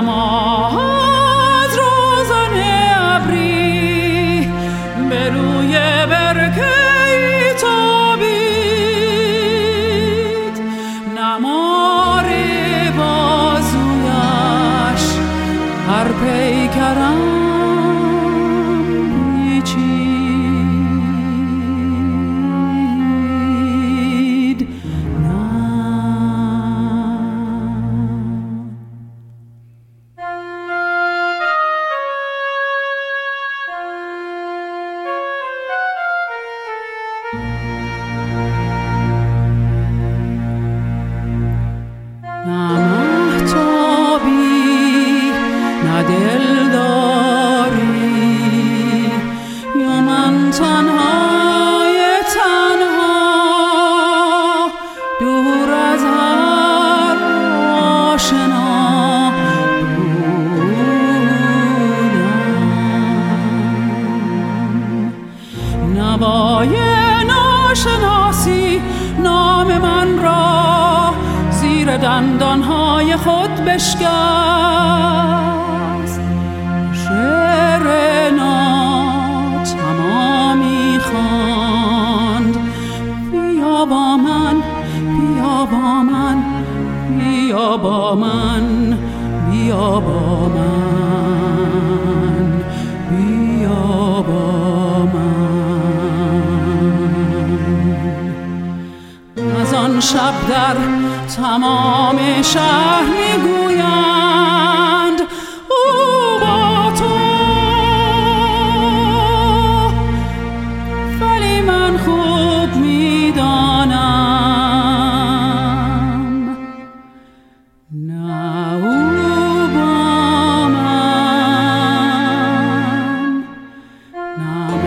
ماه از روزن ابری به روی برکه تابید، نمار بازویش هر پیکرم نوای ناشناسی نام من را زیر دندانهای خود بشکست. شعر ناتمامی خواند، بیا با من، بیا با من، بیا با من، بیا با من، بیا با من. از آن شب در تمام شهر میگویند او با تو، ولی من خوب میدانم نه او با من، نه